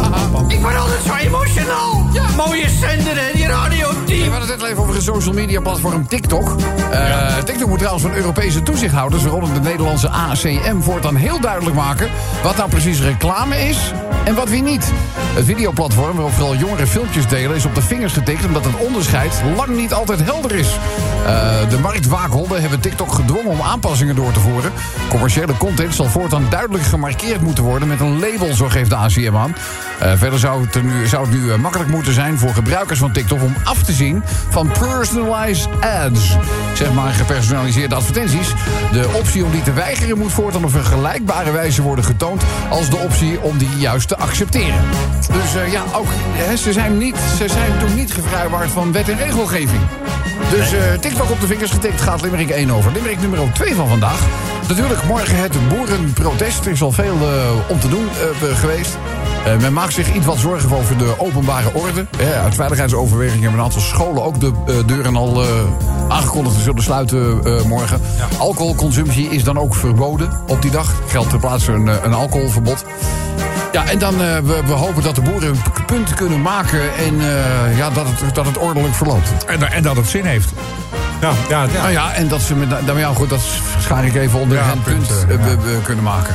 [SPEAKER 8] Ik word altijd zo emotional. Mooie zender hè, die Radio tien.
[SPEAKER 3] We hadden het net even over het social media platform TikTok. Uh, TikTok moet trouwens van Europese toezichthouders, waaronder de Nederlandse A C M, voortaan heel duidelijk maken wat nou precies reclame is en wat weer niet. Het videoplatform, waarop vooral jongeren filmpjes delen, is op de vingers getikt omdat het onderscheid lang niet altijd helder is. Uh, de marktwaakhonden hebben TikTok gedwongen om aanpassingen door te voeren. Commerciële content zal voortaan duidelijk gemarkeerd moeten worden met een label, zo geeft de A C M aan. Uh, verder zou het, er nu, zou het nu uh, makkelijk moeten zijn voor gebruikers van TikTok om af te zien van personalized ads. Zeg maar gepersonaliseerde advertenties. De optie om die te weigeren moet voortaan op vergelijkbare wijze worden getoond als de optie om die juist te accepteren. Dus uh, ja, ook, hè, ze zijn niet, ze zijn toen niet gevrijwaard van wet en regelgeving. Dus uh, TikTok op de vingers getikt gaat Limerick één over. Limerick nummer twee van vandaag. Natuurlijk morgen het boerenprotest. Er is al veel uh, om te doen uh, geweest. Uh, men maakt zich iets wat zorgen over de openbare orde. Ja, uit veiligheidsoverwegingen hebben een aantal scholen ook de uh, deuren al uh, aangekondigd te zullen sluiten uh, morgen. Ja. Alcoholconsumptie is dan ook verboden op die dag. Geldt ter plaatse een, een alcoholverbod. Ja, en dan uh, we, we hopen dat de boeren een punt kunnen maken en uh, ja, dat, het, dat het ordelijk verloopt.
[SPEAKER 5] En, en dat het zin heeft.
[SPEAKER 6] Ja, ja, ja.
[SPEAKER 3] Nou ja, en dat ze met, nou ja, goed, dat schaar ik even onder
[SPEAKER 5] Ja,
[SPEAKER 3] hen punt
[SPEAKER 5] punten,
[SPEAKER 3] uh,
[SPEAKER 5] ja.
[SPEAKER 3] we, we kunnen maken.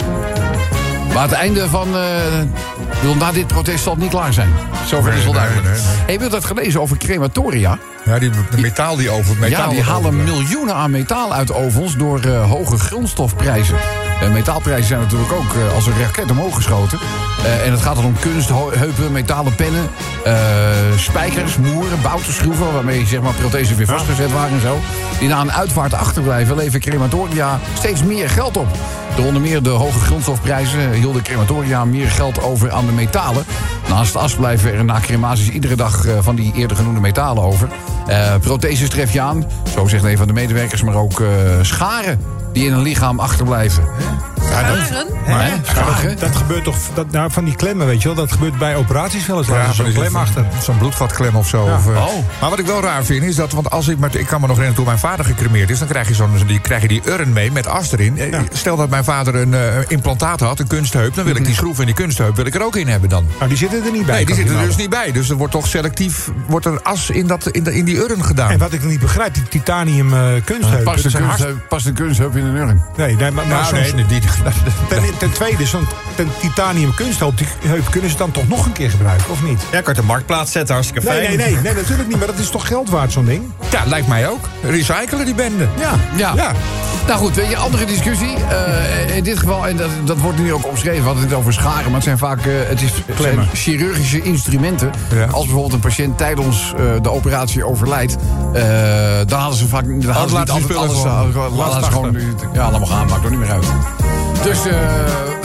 [SPEAKER 3] Maar het einde van... Uh, bedoel, na dit protest zal het niet klaar zijn. Zover
[SPEAKER 5] Nee,
[SPEAKER 3] is wel
[SPEAKER 5] nee,
[SPEAKER 3] duidelijk.
[SPEAKER 5] nee, nee.
[SPEAKER 3] Hey, je hebt dat gelezen over crematoria?
[SPEAKER 5] Ja, die de metaal die over metaal.
[SPEAKER 3] Ja, die
[SPEAKER 5] wordt
[SPEAKER 3] halen
[SPEAKER 5] overgebracht.
[SPEAKER 3] miljoenen aan metaal uit ovens door uh, hoge grondstofprijzen. Uh, metaalprijzen zijn natuurlijk ook uh, als een raket omhoog geschoten. Uh, en het gaat dan om kunstheupen, metalen pennen, uh, spijkers, moeren, boutenschroeven, waarmee zeg maar prothesen weer vastgezet waren en zo. Die na een uitvaart achterblijven, leveren crematoria steeds meer geld op. Door onder meer de hoge grondstofprijzen hielden crematoria meer geld over aan de metalen. Naast de as blijven er na crematies iedere dag uh, van die eerder genoemde metalen over. Uh, protheses tref je aan, zo zegt een van de medewerkers, maar ook uh, scharen die in een lichaam achterblijven. Ja, dat,
[SPEAKER 2] Scharen?
[SPEAKER 3] maar, hè, scharen.
[SPEAKER 6] Dat gebeurt toch, dat, nou, van die klemmen, weet je wel. Dat gebeurt bij operaties wel eens.
[SPEAKER 5] Ja,
[SPEAKER 6] Ja,
[SPEAKER 5] van
[SPEAKER 6] zo'n
[SPEAKER 5] die-
[SPEAKER 6] klem achter.
[SPEAKER 5] Zo'n bloedvatklem of zo.
[SPEAKER 6] Ja.
[SPEAKER 5] Of, uh,
[SPEAKER 3] Oh.
[SPEAKER 5] Maar wat ik wel raar vind is dat, want als ik, met, ik kan me nog herinneren toen mijn vader gecremeerd is, dan krijg je, zo'n, die, krijg je die urn mee met as erin. Eh,
[SPEAKER 6] Ja.
[SPEAKER 5] Stel dat mijn vader een uh, implantaat had, een kunstheup, dan wil ik die schroef in die kunstheup wil ik er ook in hebben dan.
[SPEAKER 6] Nou, die zitten er niet bij.
[SPEAKER 5] Nee, die
[SPEAKER 6] kan ik
[SPEAKER 5] zitten er
[SPEAKER 6] je
[SPEAKER 5] dus
[SPEAKER 6] melden.
[SPEAKER 5] niet bij. Dus er wordt toch selectief wordt er as in, dat, in, de, in die urn gedaan.
[SPEAKER 6] En wat ik nog niet begrijp, die titanium uh, kunstheupen.
[SPEAKER 3] Past
[SPEAKER 6] dat
[SPEAKER 3] een,
[SPEAKER 6] zijn hartst-
[SPEAKER 3] kunstheup, past een kunstheup in een urn?
[SPEAKER 6] Nee, nee, maar, maar
[SPEAKER 5] Nou,
[SPEAKER 6] soms-
[SPEAKER 5] nee, die,
[SPEAKER 6] ten, ten tweede, zo'n ten titanium kunstheup, die heup kunnen ze dan toch nog een keer gebruiken, of niet?
[SPEAKER 4] Ja, kan de marktplaats zetten, hartstikke
[SPEAKER 6] Nee,
[SPEAKER 4] fijn.
[SPEAKER 6] nee, nee, nee, natuurlijk niet. Maar dat is toch geld waard, zo'n ding?
[SPEAKER 5] ja, lijkt mij ook. Recyclen die bende.
[SPEAKER 6] Ja.
[SPEAKER 3] Ja.
[SPEAKER 6] Ja.
[SPEAKER 3] Nou goed, weet je, andere discussie. Uh, in dit geval, en dat, dat wordt nu ook omschreven, we hadden het over scharen, maar het zijn vaak uh, het is, het zijn chirurgische instrumenten.
[SPEAKER 5] Ja.
[SPEAKER 3] Als bijvoorbeeld een patiënt tijdens uh, de operatie overlijdt, uh, dan hadden ze vaak dan hadden ze
[SPEAKER 5] laten
[SPEAKER 3] niet
[SPEAKER 5] ze
[SPEAKER 3] altijd
[SPEAKER 5] spullen
[SPEAKER 3] alles.
[SPEAKER 5] gewoon.
[SPEAKER 3] uh, laten ze gewoon ja, laat maar gaan, maakt er niet meer uit. Dus uh,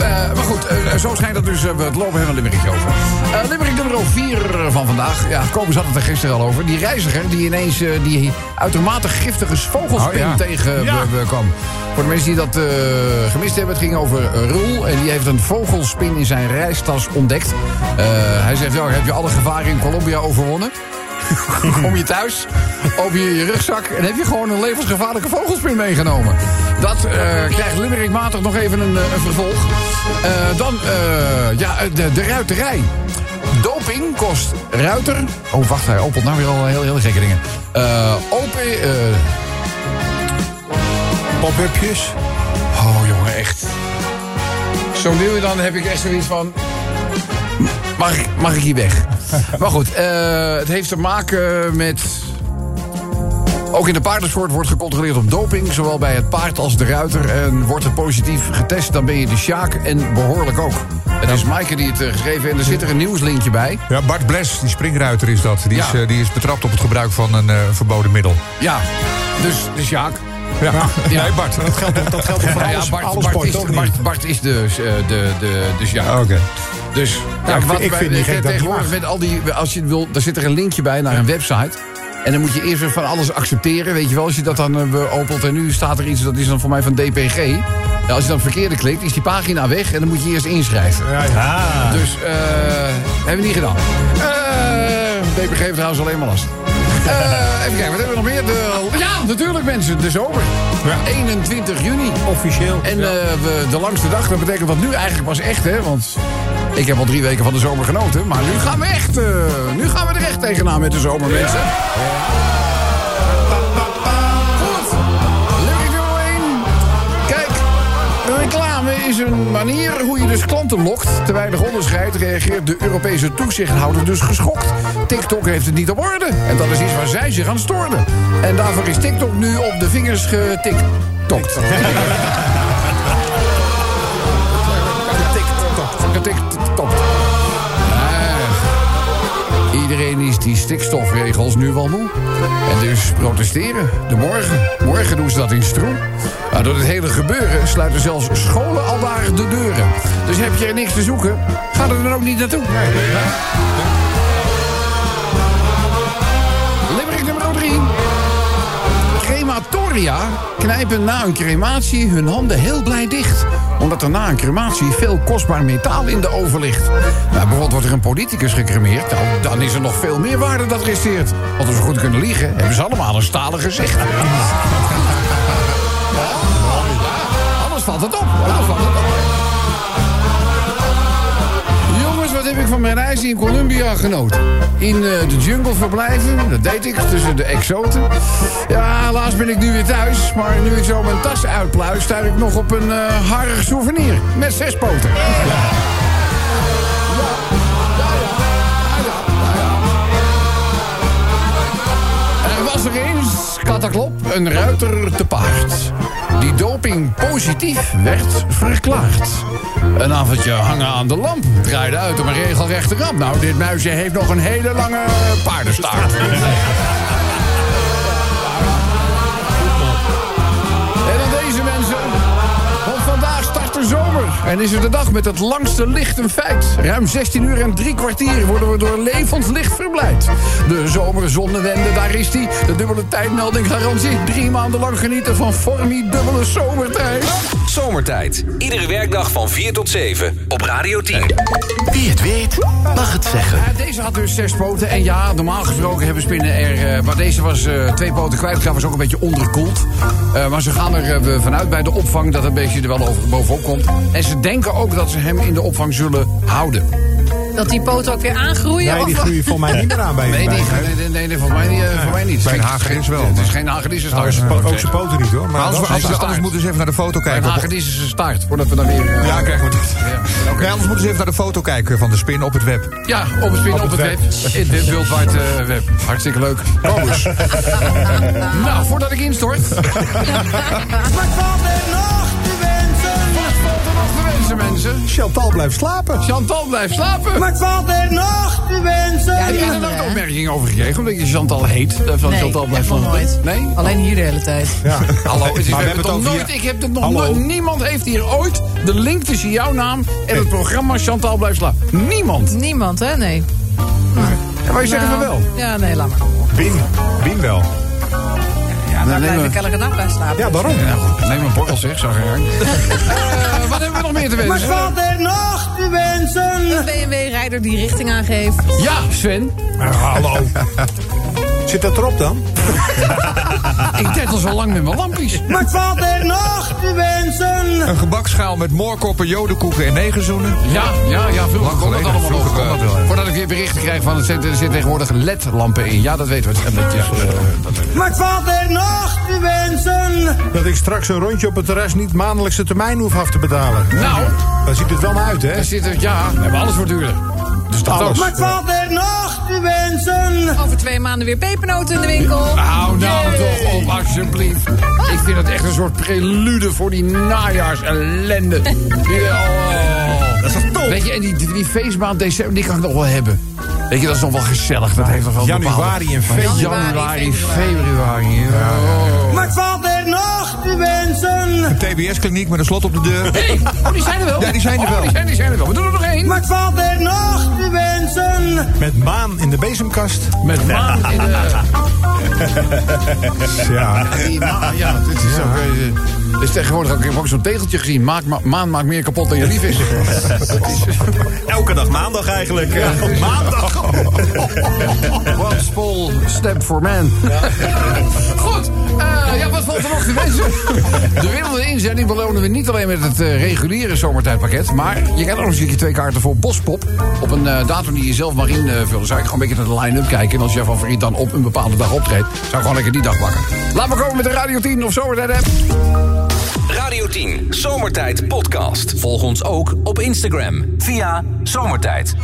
[SPEAKER 3] Uh, maar goed, uh, zo schijnt dat dus. Uh, we het lopen helemaal limerickje over. Uh, limerick nummer vier van vandaag. Ja, Kobus had het er gisteren al over. Die reiziger die ineens uh, die uitermate giftige vogelspin oh, ja. tegen ja. uh, kwam. Voor de mensen die dat uh, gemist hebben, het ging over uh, Roel. En die heeft een vogelspin in zijn reistas ontdekt. Uh, hij zegt, ja, heb je alle gevaren in Colombia overwonnen? Kom je thuis, open je je rugzak en heb je gewoon een levensgevaarlijke vogelspin meegenomen. Dat uh, krijgt limerickmatig nog even een, een vervolg. Uh, dan, uh, ja, de, de ruiterij. Doping kost ruiter... Oh, wacht, hij opent nou weer al heel, heel gekke dingen. Uh, open... Uh...
[SPEAKER 6] Pop-upjes.
[SPEAKER 3] Oh, jongen, echt. Zo nu en dan heb ik echt zoiets van... Mag ik, mag ik hier weg? Maar goed, uh, het heeft te maken met... Ook in de paardensport wordt gecontroleerd op doping, zowel bij het paard als de ruiter. En wordt het positief getest, dan ben je de sjaak en behoorlijk ook. Het is Maaike die het uh, geschreven heeft en er zit er een nieuwslinkje bij.
[SPEAKER 5] Ja, Bart Bles, die springruiter is dat. Die,
[SPEAKER 3] ja.
[SPEAKER 5] is, uh, die is betrapt op het gebruik van een uh, verboden middel.
[SPEAKER 3] Ja, dus de sjaak.
[SPEAKER 5] Ja,
[SPEAKER 3] ja.
[SPEAKER 5] Nee, Bart.
[SPEAKER 6] Dat geldt, dat geldt voor alles,
[SPEAKER 3] ja, Bart,
[SPEAKER 6] alles
[SPEAKER 3] Bart,
[SPEAKER 6] sport,
[SPEAKER 3] is, Bart, Bart is de, de, de, de sjaak.
[SPEAKER 5] Oké. Okay.
[SPEAKER 3] Dus
[SPEAKER 6] ja,
[SPEAKER 3] ja, wat,
[SPEAKER 6] ik vind niet gek dat
[SPEAKER 3] tegenwoordig met al die, als je wil, daar zit er een linkje bij naar een website. En dan moet je eerst van alles accepteren, weet je wel, als je dat dan uh, opent. En nu staat er iets, dat is dan voor mij van D P G. Ja, als je dan het verkeerde klikt, is die pagina weg en dan moet je eerst inschrijven.
[SPEAKER 6] Ja, ja.
[SPEAKER 3] Dus, uh, hebben we niet gedaan. Uh, D P G heeft trouwens alleen maar last. Uh, even kijken, wat hebben we nog meer? De, ja, natuurlijk mensen, de zomer. Ja. eenentwintig juni.
[SPEAKER 6] Officieel.
[SPEAKER 3] En uh, we, de langste dag, dat betekent dat nu eigenlijk pas echt, hè. Want ik heb al drie weken van de zomer genoten. Maar nu gaan we echt, uh, nu gaan we er echt tegenaan met de zomer, mensen. Ja. Goed. Lyric nummer één. Kijk, reclame is een manier hoe je dus klanten lokt. Te weinig onderscheid reageert de Europese toezichthouder dus geschokt. TikTok heeft het niet op orde. En dat is iets waar zij zich aan stoorden. En daarvoor is TikTok nu op de vingers getiktokt. Getiktokt. Uh, iedereen is die stikstofregels nu wel moe. En dus protesteren. De morgen. Morgen doen ze dat in Stroen. Maar door het hele gebeuren sluiten zelfs scholen al daar de deuren. Dus heb je er niks te zoeken, ga er dan ook niet naartoe. Nee. Limerick nummer drie. Crematoria knijpen na een crematie hun handen heel blij dicht. Omdat er na een crematie veel kostbaar metaal in de oven ligt. Nou, bijvoorbeeld wordt er een politicus gecremeerd. Nou, dan is er nog veel meer waarde dat resteert. Want als we goed kunnen liegen, hebben ze allemaal een stalen gezicht. Ja. Anders valt het op. Anders valt het op. Jongens, wat heb ik van mijn reis in Colombia genoten? In uh, de jungle verblijven, dat deed ik, tussen de exoten. Ja, helaas ben ik nu weer thuis. Maar nu ik zo mijn tas uitpluis, sta ik nog op een uh, harig souvenir. Met zes poten. Ja. Ja. Ja, ja. Ja, ja. Er was er eens, kataklop, een ruiter te paard. Die doping positief werd verklaard. Een avondje hangen aan de lamp draaide uit op een regelrechte ramp. Nou, dit muisje heeft nog een hele lange paardenstaart. En dan deze mensen. Want vandaag start de zomer. En is het de dag met het langste licht een feit. Ruim zestien uur en drie kwartier worden we door levend licht verblijd. De zomerzonnewende, daar is die. De dubbele tijdmelding garantie. Drie maanden lang genieten van formidubbele zomertijd.
[SPEAKER 1] Zomertijd. Iedere werkdag van vier tot zeven op Radio tien.
[SPEAKER 8] Wie het weet, mag het zeggen.
[SPEAKER 3] Ja, deze had dus zes poten. En ja, normaal gesproken hebben spinnen er... Uh, maar deze was uh, twee poten kwijt. Was ook een beetje onderkoeld. Uh, maar ze gaan er uh, vanuit bij de opvang dat een beetje er wel over, bovenop komt. En ze denken ook dat ze hem in de opvang zullen houden.
[SPEAKER 2] Dat die poten ook weer aangroeien?
[SPEAKER 6] Nee, die groeien volgens mij niet meer aan bij
[SPEAKER 3] Nee, die, nee, nee, nee, nee, volgens mij niet. Uh, volgens mij niet.
[SPEAKER 5] Bij een hagedis wel.
[SPEAKER 3] Het is geen hagedis, het
[SPEAKER 6] nou,
[SPEAKER 3] is
[SPEAKER 6] po- ook zijn poten niet, hoor. Maar
[SPEAKER 5] anders,
[SPEAKER 6] anders,
[SPEAKER 5] anders, anders moeten ze even naar de foto kijken.
[SPEAKER 3] Een hagedis is een staart, voordat we dan weer... Uh,
[SPEAKER 5] ja, krijgen we dat.
[SPEAKER 3] Ja, okay.
[SPEAKER 5] Nee, anders moeten ze even naar de foto kijken van de spin op het web.
[SPEAKER 3] Ja, op het spin, op, op het web. web. In het Worldwide uh, web. Hartstikke leuk. Kobus. Nou, voordat ik instort... Wat valt er nog te wensen? Wat valt er nog te wensen? beste mensen.
[SPEAKER 6] Chantal blijft slapen.
[SPEAKER 3] Chantal blijft slapen.
[SPEAKER 8] Wat valt er nog te wensen?
[SPEAKER 3] Ja, heb jij er nooit opmerking over gekregen? Omdat je Chantal heet. uh, Van
[SPEAKER 2] Nee,
[SPEAKER 3] Chantal blijft
[SPEAKER 2] echt nog
[SPEAKER 3] slapen.
[SPEAKER 2] nooit.
[SPEAKER 3] Nee?
[SPEAKER 2] Alleen hier de hele tijd.
[SPEAKER 6] Ja.
[SPEAKER 3] Hallo, het is,
[SPEAKER 6] Maar
[SPEAKER 3] we
[SPEAKER 6] we
[SPEAKER 3] hebben
[SPEAKER 6] hebben
[SPEAKER 3] toch
[SPEAKER 6] het
[SPEAKER 3] nooit,
[SPEAKER 6] over-
[SPEAKER 3] ik heb het nog
[SPEAKER 6] Hallo.
[SPEAKER 3] nooit, niemand heeft hier ooit de link tussen jouw naam en het programma Chantal blijft slapen. Niemand.
[SPEAKER 2] Niemand, hè? Nee.
[SPEAKER 3] En wij zeggen
[SPEAKER 2] Nou,
[SPEAKER 3] we wel.
[SPEAKER 2] Ja, nee, laat maar.
[SPEAKER 6] Bin. Bin wel.
[SPEAKER 2] Ja, daar
[SPEAKER 3] neem
[SPEAKER 2] blijf
[SPEAKER 3] me-
[SPEAKER 2] ik elke dag bij slapen.
[SPEAKER 6] Ja, daarom.
[SPEAKER 3] Ja, goed. Neem een borrel zeg, zag je. uh, Wat hebben we nog meer te
[SPEAKER 8] Wat
[SPEAKER 3] wensen?
[SPEAKER 8] valt er nog te wensen?
[SPEAKER 2] Een B M W-rijder die richting aangeeft.
[SPEAKER 3] Ja, Sven.
[SPEAKER 6] Maar hallo. Zit dat erop dan?
[SPEAKER 3] Ik deed al zo lang met mijn lampjes.
[SPEAKER 8] Wat valt er nog te wensen?
[SPEAKER 5] Een gebakschaal met moorkoppen, jodenkoeken en negerzoenen.
[SPEAKER 3] Ja, ja, ja, vroeger
[SPEAKER 5] Lang
[SPEAKER 3] kon dat
[SPEAKER 5] geleden.
[SPEAKER 3] allemaal
[SPEAKER 5] Vroeger
[SPEAKER 3] nog.
[SPEAKER 5] kon dat
[SPEAKER 3] eh,
[SPEAKER 5] wel, ja.
[SPEAKER 3] Voordat ik weer berichten krijg van het zit, er zitten tegenwoordig L E D-lampen in. Ja, dat weten we. En dat is, eh, dat,
[SPEAKER 8] Wat valt er nog te wensen?
[SPEAKER 6] Dat ik straks een rondje op het terras niet maandelijkse termijn hoef af te betalen.
[SPEAKER 3] Nou.
[SPEAKER 6] Daar ziet het wel naar uit, hè?
[SPEAKER 3] daar zit er, ja, we hebben alles voor duurder. Dus dat
[SPEAKER 6] Alles.
[SPEAKER 3] ook.
[SPEAKER 8] Wat valt er nog te wensen?
[SPEAKER 2] Over twee maanden weer pepernoten in de winkel.
[SPEAKER 3] Nou, nou
[SPEAKER 2] Yay.
[SPEAKER 3] toch op, alsjeblieft. Ik vind het echt een soort prelude voor die najaarsellende. Die, oh.
[SPEAKER 6] Dat is toch top?
[SPEAKER 3] Weet je, en die, die, die feestmaand december, die kan ik nog wel hebben. Weet je, dat is nog wel gezellig. Dat heeft nog wel
[SPEAKER 6] Januari en
[SPEAKER 3] bepaalde-
[SPEAKER 6] februari.
[SPEAKER 3] Januari,
[SPEAKER 2] februari.
[SPEAKER 3] februari. Oh.
[SPEAKER 8] Wat valt er nog te wensen?
[SPEAKER 5] Een T B S-kliniek met een slot op de deur.
[SPEAKER 3] Hey, oh, die zijn er wel.
[SPEAKER 5] Ja, die zijn er
[SPEAKER 3] Oh,
[SPEAKER 5] wel.
[SPEAKER 3] die zijn, die zijn er wel. We doen er nog één.
[SPEAKER 8] Wat valt er nog te wensen?
[SPEAKER 6] Met maan in de bezemkast.
[SPEAKER 3] Met maan in de...
[SPEAKER 6] Ja.
[SPEAKER 3] Die ma- ja, dit is ook... eh, dit is tegenwoordig ook, ik heb ook zo'n tegeltje gezien. Maak, ma- maan maakt meer kapot dan je lief is.
[SPEAKER 4] Elke dag maandag eigenlijk. Ja. Maandag.
[SPEAKER 3] One small step for man. Goed, eh, ja, wat valt er nog te wensen? De wilde inzending belonen we niet alleen met het eh, reguliere zomertijdpakket... maar je krijgt ook nog eens een keer twee kaarten voor Bospop... op een eh, datum die je zelf mag invullen. Zou ik gewoon een beetje naar de line-up kijken... en als je favoriet dan op een bepaalde dag optreedt... zou ik gewoon lekker die dag pakken. Laat maar komen met de Radio tien of Zomertijd-app.
[SPEAKER 1] Radio tien Zomertijd Podcast. Volg ons ook op Instagram via Zomertijd.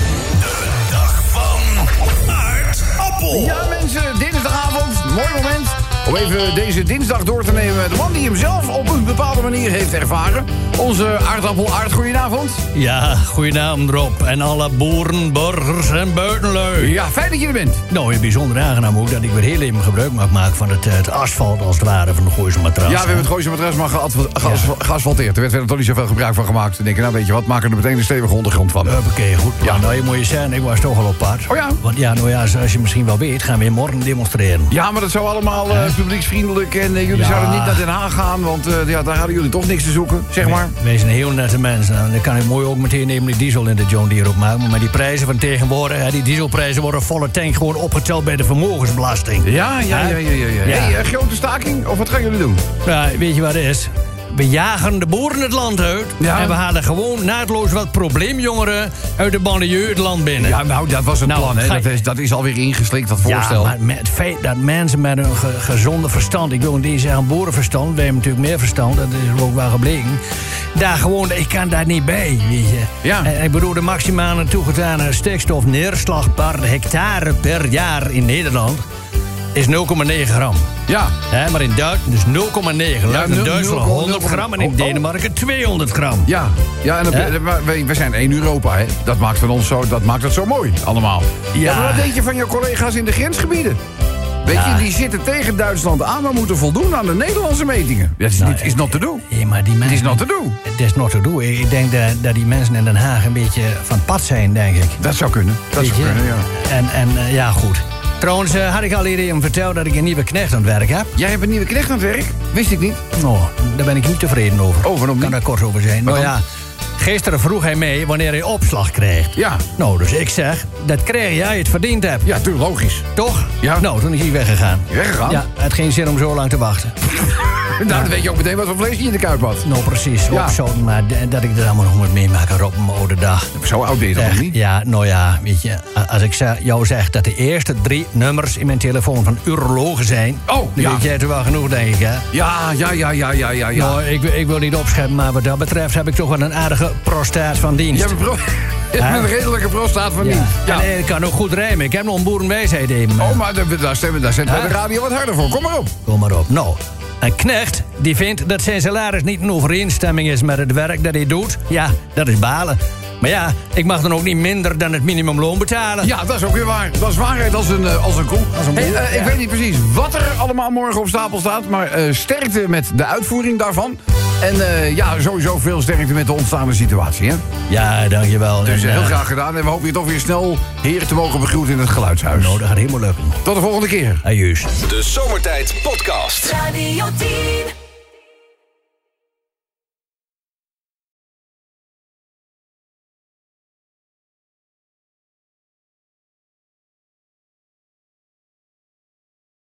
[SPEAKER 8] Dag van aardappel.
[SPEAKER 3] Ja mensen, dinsdagavond, mooi moment... om even deze dinsdag door te nemen met de man die hem zelf op een bepaalde manier heeft ervaren. Onze aardappel Aard, goedenavond.
[SPEAKER 9] Ja, goedenavond Rob. En alle boeren, burgers en buitenlui.
[SPEAKER 3] Ja, fijn dat je er bent.
[SPEAKER 9] Nou, heel bijzonder aangenaam ook dat ik weer heel even gebruik mag maken van het, het asfalt als het ware van de Gooise matras.
[SPEAKER 3] Ja, we hebben het Gooise matras maar geadv- geasf- geasfalteerd. Er werd verder toch niet zoveel gebruik van gemaakt. Dan denk ik, nou weet je wat, maken er meteen een stevige ondergrond van.
[SPEAKER 9] Oké, goed. Ja, nou, je moet je zeggen, ik was toch al op pad.
[SPEAKER 3] Oh ja?
[SPEAKER 9] Want ja, nou ja, zoals je misschien wel weet, gaan we hier morgen demonstreren.
[SPEAKER 3] Ja, maar dat zou allemaal eh, publieksvriendelijk en eh, jullie
[SPEAKER 9] Ja.
[SPEAKER 3] zouden niet naar Den Haag gaan, want eh, ja, daar hadden jullie toch niks te zoeken, zeg maar.
[SPEAKER 9] Wij zijn heel nette mensen. En dan kan ik mooi ook meteen even die diesel in de John Deere opmaken. Maar met die prijzen van tegenwoordig, hè, die dieselprijzen worden volle tank gewoon opgeteld bij de vermogensbelasting.
[SPEAKER 3] Ja, ja, ja, ja, ja. ja.
[SPEAKER 9] Ja.
[SPEAKER 3] Hey, eh, grote staking, of wat gaan jullie doen?
[SPEAKER 9] Ja, weet je wat het is? We jagen de boeren het land uit.
[SPEAKER 3] Ja.
[SPEAKER 9] En we halen gewoon naadloos wat probleemjongeren uit de banlieue het land binnen.
[SPEAKER 3] Ja, nou, dat was het
[SPEAKER 9] Nou,
[SPEAKER 3] plan, hè.
[SPEAKER 9] ga je-
[SPEAKER 3] Dat is, dat is alweer ingeslikt, dat
[SPEAKER 9] Ja,
[SPEAKER 3] voorstel.
[SPEAKER 9] maar met het feit dat mensen met een ge- gezonde verstand... ik wil niet zeggen boerenverstand, wij hebben natuurlijk meer verstand... dat is ook wel gebleken... daar gewoon, ik kan daar niet bij, weet je.
[SPEAKER 3] Ja.
[SPEAKER 9] En ik bedoel, de maximale toegedane stikstofneerslag per hectare per jaar in Nederland... is nul komma negen gram.
[SPEAKER 3] Ja.
[SPEAKER 9] Hè, maar in Duitsland dus nul komma negen.
[SPEAKER 3] Ja,
[SPEAKER 9] in
[SPEAKER 3] nul-
[SPEAKER 9] Duitsland
[SPEAKER 3] nul-
[SPEAKER 9] honderd gram en in
[SPEAKER 3] oh, oh.
[SPEAKER 9] Denemarken tweehonderd gram.
[SPEAKER 3] Ja, ja en op,
[SPEAKER 9] Hè?
[SPEAKER 3] maar wij, wij zijn één Europa, hè. Dat maakt, van ons zo, dat maakt het zo mooi, allemaal. Ja.
[SPEAKER 9] Ja.
[SPEAKER 3] maar wat denk je van je collega's in de grensgebieden? Weet
[SPEAKER 9] Ja.
[SPEAKER 3] je, die zitten tegen Duitsland aan... maar moeten voldoen aan de Nederlandse metingen. Dat is,
[SPEAKER 9] Nou,
[SPEAKER 3] niet, is not to do.
[SPEAKER 9] Ja, maar die
[SPEAKER 3] Het
[SPEAKER 9] mensen,
[SPEAKER 3] is not to do.
[SPEAKER 9] Het is not to do. Ik denk dat, dat die mensen in Den Haag een beetje van het pad zijn, denk ik.
[SPEAKER 3] Dat zou kunnen. Dat
[SPEAKER 9] Weet
[SPEAKER 3] zou
[SPEAKER 9] je?
[SPEAKER 3] kunnen, ja.
[SPEAKER 9] En, en eh, ja, goed. Trouwens, eh, had ik al eerder even verteld dat ik een nieuwe knecht aan het werk heb?
[SPEAKER 3] Jij hebt een nieuwe knecht aan het werk? Wist ik niet.
[SPEAKER 9] Nou, daar ben ik niet tevreden over.
[SPEAKER 3] Oh, waarom
[SPEAKER 9] Ik kan
[SPEAKER 3] niet?
[SPEAKER 9] daar kort over zijn. Nou
[SPEAKER 3] Waarom?
[SPEAKER 9] ja, gisteren vroeg hij mij wanneer hij opslag krijgt.
[SPEAKER 3] Ja.
[SPEAKER 9] Nou, dus ik zeg, dat krijg jij het verdiend hebt.
[SPEAKER 3] Ja, tuurlijk, logisch.
[SPEAKER 9] Toch?
[SPEAKER 3] Ja.
[SPEAKER 9] Nou, toen is hij weggegaan.
[SPEAKER 3] Weggegaan?
[SPEAKER 9] Ja, het had geen zin om zo lang te wachten.
[SPEAKER 3] Nou, dan weet je ook meteen wat voor vlees je in de kuip had.
[SPEAKER 9] Nou, precies.
[SPEAKER 3] Ja.
[SPEAKER 9] Opzouten, maar d- dat ik dat allemaal nog moet meemaken op mijn oude dag.
[SPEAKER 3] Zo oud ben je toch nog
[SPEAKER 9] Zeg,
[SPEAKER 3] niet?
[SPEAKER 9] ja, nou ja, weet je, a- als ik ze- jou zeg dat de eerste drie nummers in mijn telefoon van urologen zijn...
[SPEAKER 3] Oh,
[SPEAKER 9] dan
[SPEAKER 3] ja.
[SPEAKER 9] weet jij toch wel genoeg, denk ik, hè?
[SPEAKER 3] Ja, ja, ja, ja, ja, ja. ja.
[SPEAKER 9] Nou, ik, ik wil niet opscheppen, maar wat dat betreft heb ik toch wel een aardige prostaat van dienst.
[SPEAKER 3] Je hebt een, pro- je hebt
[SPEAKER 9] Hè?
[SPEAKER 3] een redelijke prostaat van
[SPEAKER 9] Ja.
[SPEAKER 3] dienst. Ja.
[SPEAKER 9] En eh, ik kan ook goed rijmen. Ik heb nog een boerenwijsheid even.
[SPEAKER 3] Oh, maar daar, daar stemmen, daar zetten we
[SPEAKER 9] Hè?
[SPEAKER 3] de radio wat harder voor. Kom maar op.
[SPEAKER 9] Kom maar op. Nou, Een knecht die vindt dat zijn salaris niet in overeenstemming is met het werk dat hij doet. Ja, dat is balen. Maar ja, ik mag dan ook niet minder dan het minimumloon betalen.
[SPEAKER 3] Ja, dat is ook weer waar. Dat is waarheid als een, uh, als een koe.
[SPEAKER 9] Als een boer,
[SPEAKER 3] Hey, uh,
[SPEAKER 9] ja.
[SPEAKER 3] Ik weet niet precies wat er allemaal morgen op stapel staat... maar uh, sterkte met de uitvoering daarvan. En uh, ja, sowieso veel sterkte met de ontstaande situatie, hè?
[SPEAKER 9] Ja, dankjewel.
[SPEAKER 3] Dus uh,
[SPEAKER 9] En,
[SPEAKER 3] heel
[SPEAKER 9] uh,
[SPEAKER 3] graag gedaan. En we hopen je toch weer snel heren te mogen begroeten in het geluidshuis.
[SPEAKER 9] Nou, dat gaat helemaal lukken.
[SPEAKER 3] Tot de volgende keer.
[SPEAKER 9] Adieu.
[SPEAKER 1] De Zomertijd Podcast.
[SPEAKER 10] Radio tien.